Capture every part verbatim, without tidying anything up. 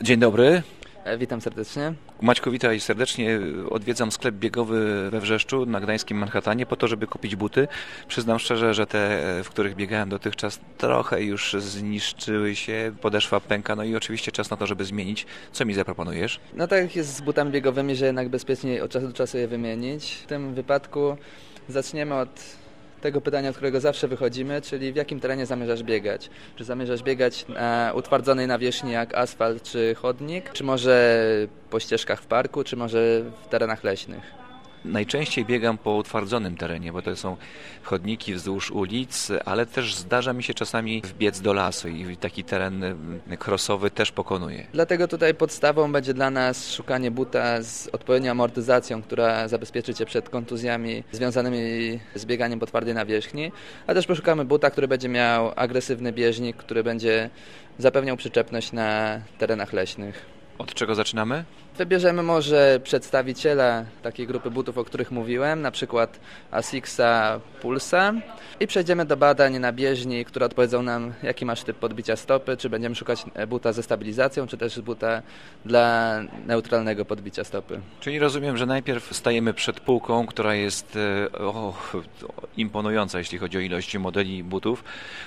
Dzień dobry. Witam serdecznie. Maćku, witaj serdecznie. Odwiedzam sklep biegowy we Wrzeszczu na gdańskim Manhattanie po to, żeby kupić buty. Przyznam szczerze, że te, w których biegałem dotychczas, trochę już zniszczyły się, podeszwa pęka, no i oczywiście czas na to, żeby zmienić. Co mi zaproponujesz? No tak jest z butami biegowymi, że jednak bezpieczniej od czasu do czasu je wymienić. W tym wypadku zaczniemy od tego pytania, od którego zawsze wychodzimy, czyli w jakim terenie zamierzasz biegać? Czy zamierzasz biegać na utwardzonej nawierzchni jak asfalt czy chodnik? Czy może po ścieżkach w parku, czy może w terenach leśnych? Najczęściej biegam po utwardzonym terenie, bo to są chodniki wzdłuż ulic, ale też zdarza mi się czasami wbiec do lasu i taki teren crossowy też pokonuję. Dlatego tutaj podstawą będzie dla nas szukanie buta z odpowiednią amortyzacją, która zabezpieczy Cię przed kontuzjami związanymi z bieganiem po twardej nawierzchni, a też poszukamy buta, który będzie miał agresywny bieżnik, który będzie zapewniał przyczepność na terenach leśnych. Od czego zaczynamy? Wybierzemy może przedstawiciela takiej grupy butów, o których mówiłem, na przykład Asics-a Pulsa i przejdziemy do badań na bieżni, które odpowiedzą nam, jaki masz typ podbicia stopy, czy będziemy szukać buta ze stabilizacją, czy też buta dla neutralnego podbicia stopy. Czyli rozumiem, że najpierw stajemy przed półką, która jest o, imponująca, jeśli chodzi o ilość modeli butów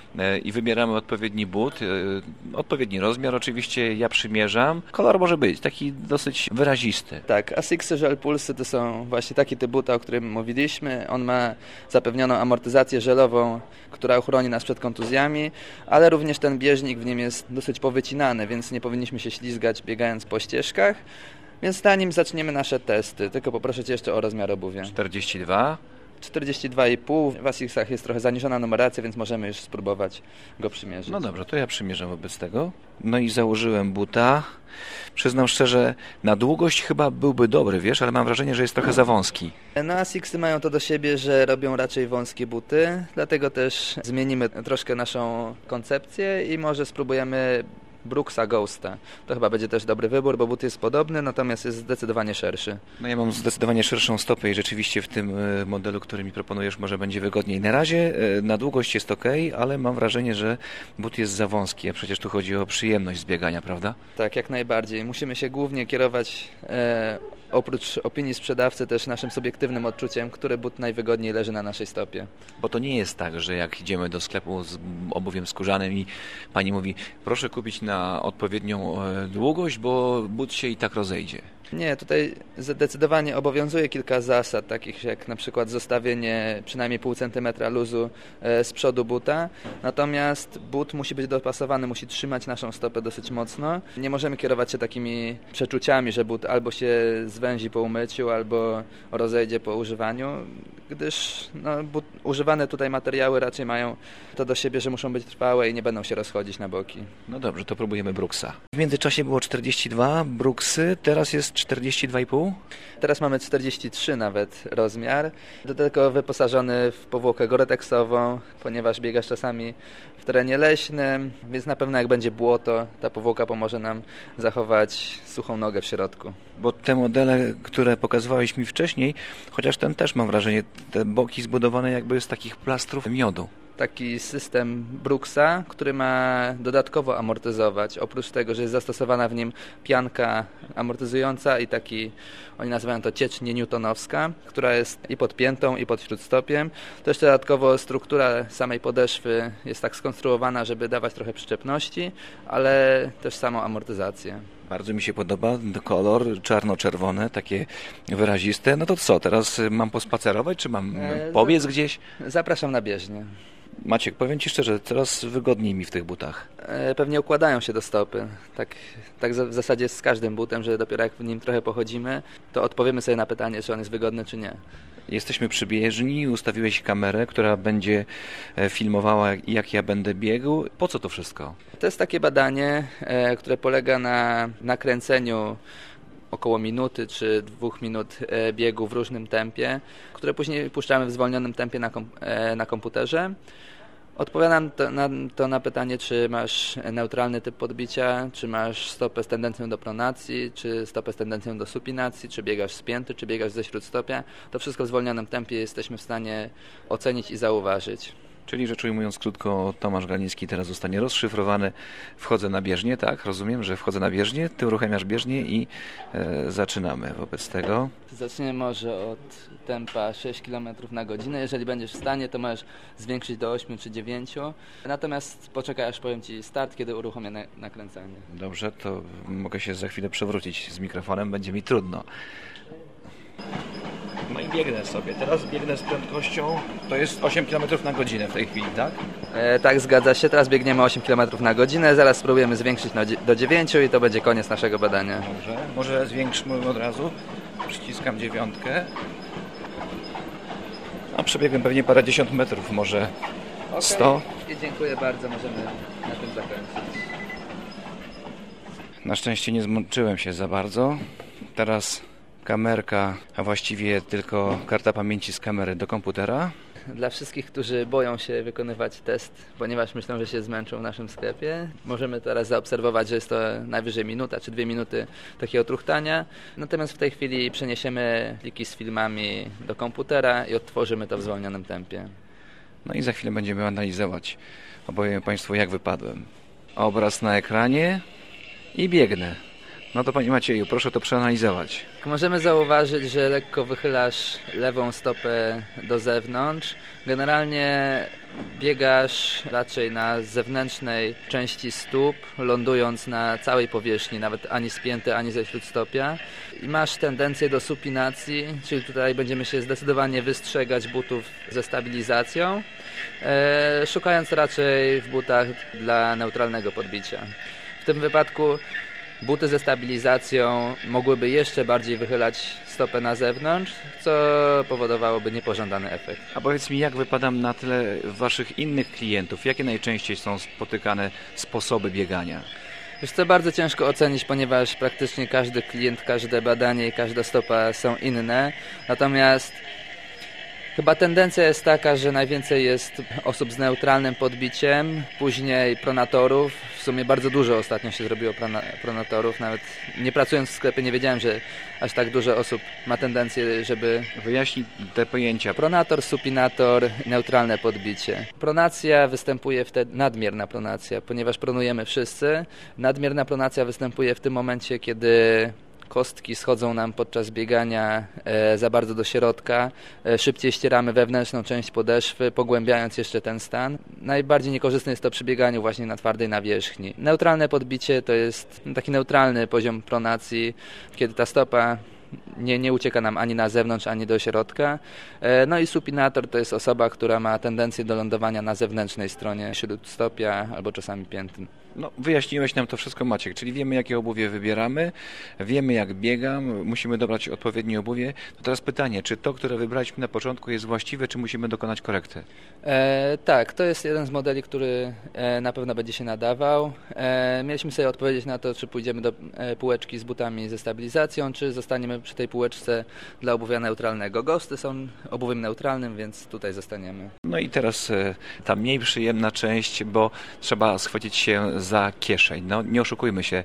i wybieramy odpowiedni but, odpowiedni rozmiar oczywiście, ja przymierzam. Kolor może być taki dosyć wyrazisty. Tak, Asics Gel Pulsy to są właśnie taki typ buta, o którym mówiliśmy. On ma zapewnioną amortyzację żelową, która ochroni nas przed kontuzjami, ale również ten bieżnik w nim jest dosyć powycinany, więc nie powinniśmy się ślizgać biegając po ścieżkach. Więc zanim zaczniemy nasze testy, tylko poproszę Cię jeszcze o rozmiar obuwia. czterdzieści dwa. czterdzieści dwa i pół. W Asicsach jest trochę zaniżona numeracja, więc możemy już spróbować go przymierzyć. No dobrze, to ja przymierzam wobec tego. No i założyłem buta. Przyznam szczerze, na długość chyba byłby dobry, wiesz, ale mam wrażenie, że jest trochę za wąski. No Asicsy mają to do siebie, że robią raczej wąskie buty, dlatego też zmienimy troszkę naszą koncepcję i może spróbujemy Brooksa Ghosta. To chyba będzie też dobry wybór, bo but jest podobny, natomiast jest zdecydowanie szerszy. No ja mam zdecydowanie szerszą stopę i rzeczywiście w tym modelu, który mi proponujesz, może będzie wygodniej. Na razie na długość jest ok, ale mam wrażenie, że but jest za wąski, a przecież tu chodzi o przyjemność z biegania, prawda? Tak, jak najbardziej. Musimy się głównie kierować e, oprócz opinii sprzedawcy też naszym subiektywnym odczuciem, który but najwygodniej leży na naszej stopie. Bo to nie jest tak, że jak idziemy do sklepu z obuwiem skórzanym i pani mówi, proszę kupić na odpowiednią długość, bo but się i tak rozejdzie. Nie, tutaj zdecydowanie obowiązuje kilka zasad, takich jak na przykład zostawienie przynajmniej pół centymetra luzu z przodu buta, natomiast but musi być dopasowany, musi trzymać naszą stopę dosyć mocno. Nie możemy kierować się takimi przeczuciami, że but albo się zwęzi po umyciu, albo rozejdzie po używaniu, gdyż no, but, używane tutaj materiały raczej mają to do siebie, że muszą być trwałe i nie będą się rozchodzić na boki. No dobrze, to próbujemy Brooksa. W międzyczasie było czterdzieści dwa Brooksy, teraz jest czterdzieści dwa i pół? Teraz mamy czterdzieści trzy nawet rozmiar, do tego wyposażony w powłokę goretexową, ponieważ biegasz czasami w terenie leśnym, więc na pewno jak będzie błoto, ta powłoka pomoże nam zachować suchą nogę w środku. Bo te modele, które pokazywałeś mi wcześniej, chociaż ten też mam wrażenie, te boki zbudowane jakby z takich plastrów miodu. Taki system Brooksa, który ma dodatkowo amortyzować. Oprócz tego, że jest zastosowana w nim pianka amortyzująca i taki, oni nazywają to ciecz nienewtonowska, która jest i pod piętą, i pod śródstopiem. To jeszcze dodatkowo struktura samej podeszwy jest tak skonstruowana, żeby dawać trochę przyczepności, ale też samą amortyzację. Bardzo mi się podoba kolor czarno-czerwone, takie wyraziste. No to co, teraz mam pospacerować, czy mam pobiec gdzieś? Zapraszam na bieżnię. Maciek, powiem Ci szczerze, coraz wygodniej mi w tych butach. Pewnie układają się do stopy. Tak, tak w zasadzie jest z każdym butem, że dopiero jak w nim trochę pochodzimy, to odpowiemy sobie na pytanie, czy on jest wygodny, czy nie. Jesteśmy przy bieżni, ustawiłeś kamerę, która będzie filmowała, jak ja będę biegł. Po co to wszystko? To jest takie badanie, które polega na nakręceniu około minuty czy dwóch minut biegu w różnym tempie, które później puszczamy w zwolnionym tempie na, kom- na komputerze. Odpowiadam to na, to na pytanie, czy masz neutralny typ podbicia, czy masz stopę z tendencją do pronacji, czy stopę z tendencją do supinacji, czy biegasz spięty, czy biegasz ze śródstopia. To wszystko w zwolnionym tempie jesteśmy w stanie ocenić i zauważyć. Czyli rzecz ujmując krótko, Tomasz Galiński teraz zostanie rozszyfrowany. Wchodzę na bieżnię, tak? Rozumiem, że wchodzę na bieżnię, ty uruchamiasz bieżnię i e, zaczynamy wobec tego. Zaczniemy może od tempa sześć kilometrów na godzinę. Jeżeli będziesz w stanie, to możesz zwiększyć do ośmiu czy dziewięciu. Natomiast poczekaj, aż powiem Ci start, kiedy uruchomię na- nakręcanie. Dobrze, to mogę się za chwilę przewrócić z mikrofonem, będzie mi trudno. No i biegnę sobie. Teraz biegnę z prędkością, to jest osiem kilometrów na godzinę w tej chwili, tak? E, tak, zgadza się. Teraz biegniemy osiem kilometrów na godzinę. Zaraz spróbujemy zwiększyć na, do dziewięciu i to będzie koniec naszego badania. Dobrze, może zwiększmy od razu. Przyciskam dziewiątkę. A przebiegłem pewnie parędziesiąt metrów, może sto. Okay. I dziękuję bardzo. Możemy na tym zakończyć. Na szczęście nie zmęczyłem się za bardzo. Teraz kamerka, a właściwie tylko karta pamięci z kamery do komputera. Dla wszystkich, którzy boją się wykonywać test, ponieważ myślą, że się zmęczą w naszym sklepie, możemy teraz zaobserwować, że jest to najwyżej minuta czy dwie minuty takiego truchtania. Natomiast w tej chwili przeniesiemy pliki z filmami do komputera i odtworzymy to w zwolnionym tempie. No i za chwilę będziemy analizować. Opowiem Państwu, jak wypadłem. Obraz na ekranie i biegnę. No to Panie Macieju, proszę to przeanalizować. Możemy zauważyć, że lekko wychylasz lewą stopę do zewnątrz. Generalnie biegasz raczej na zewnętrznej części stóp, lądując na całej powierzchni, nawet ani spięty, ani ze śródstopia. I masz tendencję do supinacji, czyli tutaj będziemy się zdecydowanie wystrzegać butów ze stabilizacją, e, szukając raczej w butach dla neutralnego podbicia. W tym wypadku buty ze stabilizacją mogłyby jeszcze bardziej wychylać stopę na zewnątrz, co powodowałoby niepożądany efekt. A powiedz mi, jak wypadam na tle Waszych innych klientów? Jakie najczęściej są spotykane sposoby biegania? Wiesz co, bardzo ciężko ocenić, ponieważ praktycznie każdy klient, każde badanie i każda stopa są inne. Natomiast chyba tendencja jest taka, że najwięcej jest osób z neutralnym podbiciem, później pronatorów. W sumie bardzo dużo ostatnio się zrobiło pronatorów. Nawet nie pracując w sklepie nie wiedziałem, że aż tak dużo osób ma tendencję, żeby... Wyjaśnij te pojęcia. Pronator, supinator, neutralne podbicie. Pronacja występuje wtedy, nadmierna pronacja, ponieważ pronujemy wszyscy. Nadmierna pronacja występuje w tym momencie, kiedy kostki schodzą nam podczas biegania e, za bardzo do środka, e, szybciej ścieramy wewnętrzną część podeszwy, pogłębiając jeszcze ten stan. Najbardziej niekorzystne jest to przy bieganiu właśnie na twardej nawierzchni. Neutralne podbicie to jest taki neutralny poziom pronacji, kiedy ta stopa nie, nie ucieka nam ani na zewnątrz, ani do środka. E, no i supinator to jest osoba, która ma tendencję do lądowania na zewnętrznej stronie śródstopia albo czasami pięty. No, wyjaśniłeś nam to wszystko, Maciek, czyli wiemy, jakie obuwie wybieramy, wiemy, jak biegam, musimy dobrać odpowiednie obuwie. To teraz pytanie, czy to, które wybraliśmy na początku, jest właściwe, czy musimy dokonać korekty? E, tak, to jest jeden z modeli, który e, na pewno będzie się nadawał. E, mieliśmy sobie odpowiedzieć na to, czy pójdziemy do e, półeczki z butami ze stabilizacją, czy zostaniemy przy tej półeczce dla obuwia neutralnego. Ghosty są obuwiem neutralnym, więc tutaj zostaniemy. No i teraz e, ta mniej przyjemna część, bo trzeba schwycić się za kieszeń. No nie oszukujmy się,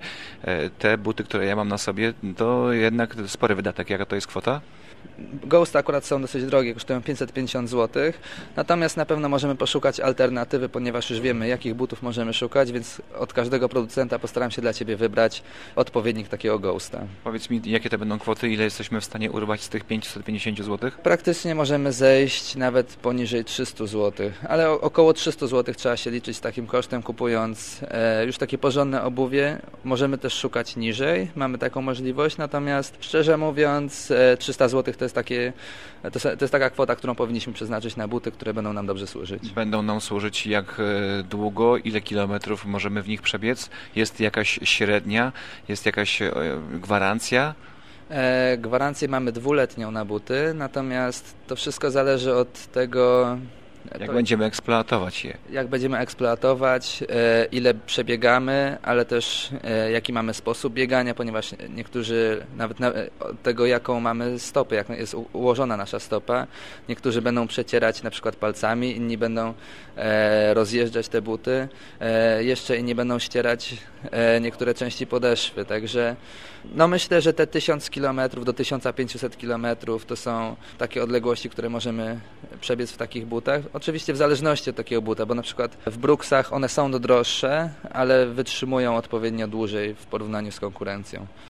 te buty, które ja mam na sobie, to jednak spory wydatek. Jaka to jest kwota? Ghosty akurat są dosyć drogie, kosztują pięćset pięćdziesiąt złotych, natomiast na pewno możemy poszukać alternatywy, ponieważ już wiemy, jakich butów możemy szukać, więc od każdego producenta postaram się dla Ciebie wybrać odpowiednik takiego Ghosta. Powiedz mi, jakie to będą kwoty, ile jesteśmy w stanie urwać z tych pięćset pięćdziesiąt złotych? Praktycznie możemy zejść nawet poniżej trzysta złotych, ale około trzysta złotych trzeba się liczyć z takim kosztem, kupując e, już takie porządne obuwie. Możemy też szukać niżej, mamy taką możliwość, natomiast szczerze mówiąc e, trzysta złotych to jest takie, to, to jest taka kwota, którą powinniśmy przeznaczyć na buty, które będą nam dobrze służyć. Będą nam służyć jak długo, ile kilometrów możemy w nich przebiec? Jest jakaś średnia, jest jakaś gwarancja? E, gwarancję mamy dwuletnią na buty, natomiast to wszystko zależy od tego, Jak to, będziemy eksploatować je. Jak będziemy eksploatować, e, ile przebiegamy, ale też e, jaki mamy sposób biegania, ponieważ niektórzy, nawet na, od tego jaką mamy stopę, jak jest u, ułożona nasza stopa, niektórzy będą przecierać na przykład palcami, inni będą e, rozjeżdżać te buty, e, jeszcze inni będą ścierać e, niektóre części podeszwy, także no myślę, że te tysiąc kilometrów do tysiąc pięćset kilometrów to są takie odległości, które możemy przebiec w takich butach. Oczywiście w zależności od takiego buta, bo na przykład w Brooksach one są droższe, ale wytrzymują odpowiednio dłużej w porównaniu z konkurencją.